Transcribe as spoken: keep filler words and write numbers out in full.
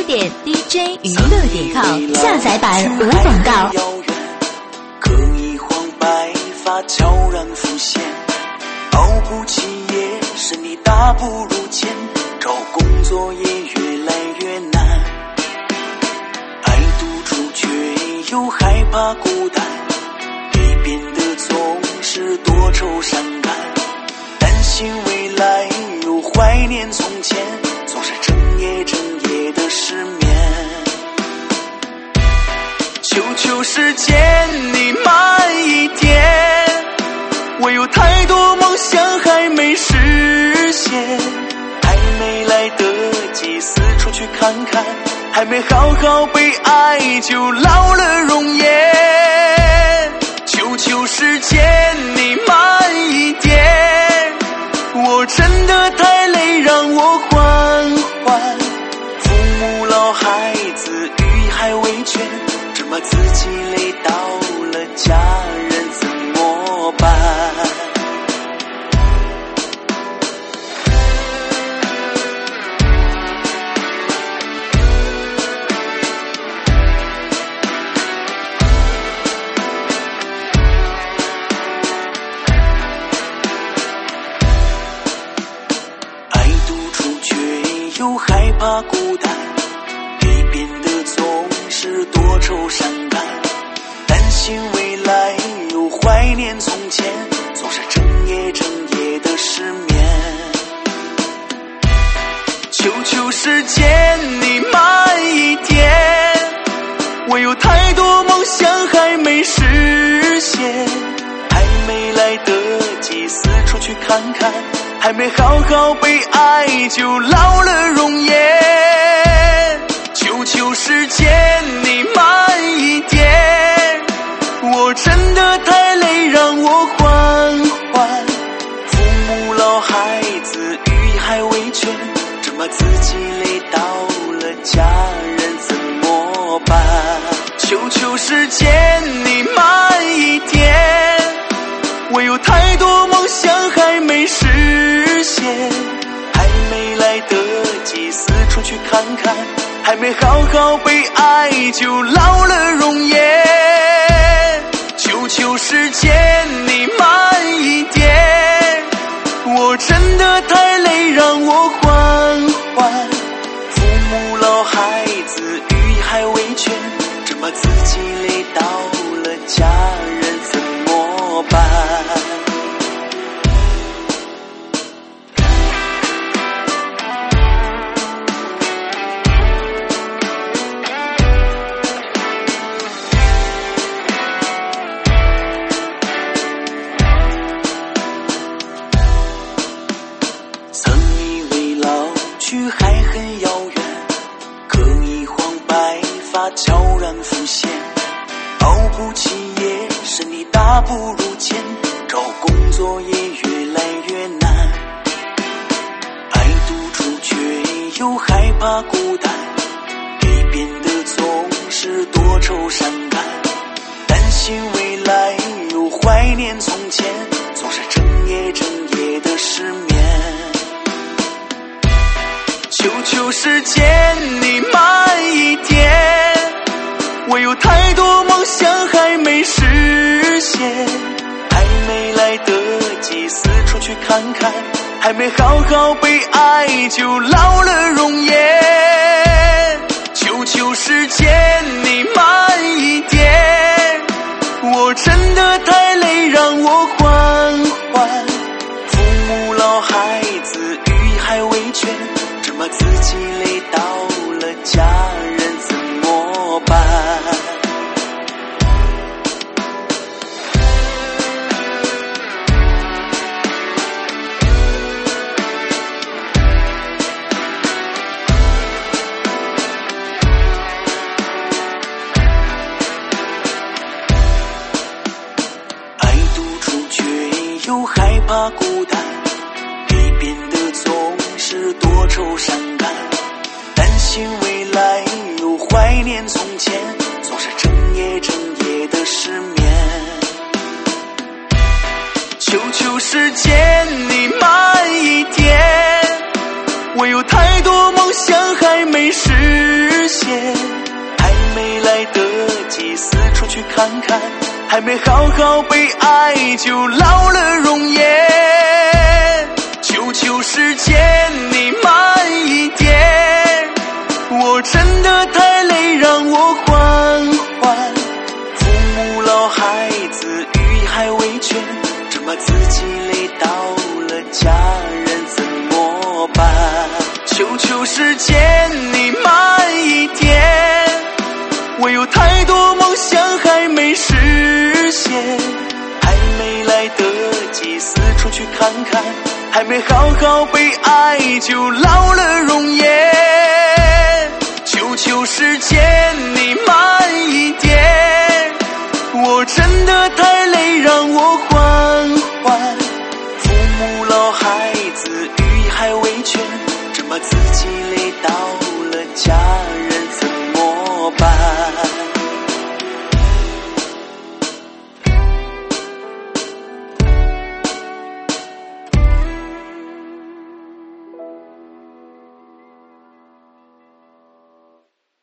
点 D J 娱乐点 com 下载版无广告。 可一晃白发悄然浮现，熬不起夜，身体大不如前，找工作也越来越难，爱独处却又害怕孤单，也变得总是多愁善感，担心未来又怀念从前，总是整夜整夜的失眠。求求时间你慢一点，我有太多梦想还没实现，还没来得及四处去看看，还没好好被爱就老了容颜。求求时间你慢一点，我真的太累，让我缓缓。父母老孩子与海为全，只怕自己累到了，家人怎么办？爱独处却又害怕孤单，也变得总是多愁善感，担心未来又怀念从前，总是整夜整夜的失眠。求求时间你慢一点，我有太多梦想还没实现，还没来得及四处去看看，还没好好被爱就老了容颜。求求时间你慢一点，我真的太累，让我缓缓。父母老孩子与海为全，只怕自己累到了，家人怎么办？求求时间你慢一点，我有太多梦想还没实现，还没来得及四处去看看，还没好好被爱就老了容颜。求求时间你慢一点，我真的太累，让我缓缓。父母老孩子与海为全，只怕自己累到了，家人怎么办？曾以为老去还很遥远，可一晃白发悄然浮现，熬不起夜，身体大不如前，找工作也越来越难，爱独处却又害怕孤单，也变得总是多愁善感，担心未来又怀念从前，总是整夜整夜的失眠。求求时间你慢一点，我有太多梦想还没实现，还没来得及四处去看看，还没好好被爱就老了容颜。求求时间你慢一点，我真的太累，让我缓缓。父母老孩子与海为全，只怕自己累到了，家人怎么办？求求时间你慢一点，我有太多梦想还没实现，还没来得及四处去看看，还没好好被爱就老了容颜。求求时间你慢一点，我真的太累，让我缓缓。父母老孩子与海为全，只怕自己累到了，家人怎么办？实现，还没来得及四处去看看，还没好好被爱就老了容颜。求求时间你慢一点，我真的太累，让我缓缓。父母老孩子与海为全，只怕自己累到了，家人怎么办？爱独处却又害怕孤单，也变得总是多愁善感，担心未来又怀念从前，总是整夜整夜的失眠。求求时间你慢一点，我有太多梦想还没实己四处去看看，还没好好被爱就老了容颜。求求时间你慢一点，我真的太累，让我缓缓。父母老，孩子育还未全，只怕自己累到了，家人怎么办？求求时间你慢一点，我有太多梦想还没实现，还没来得及四处去看看，还没好好被爱就老了容颜。求求时间你慢一点，我真的太累，让我缓缓。父母老，孩子育还未全，只怕自己累到了，家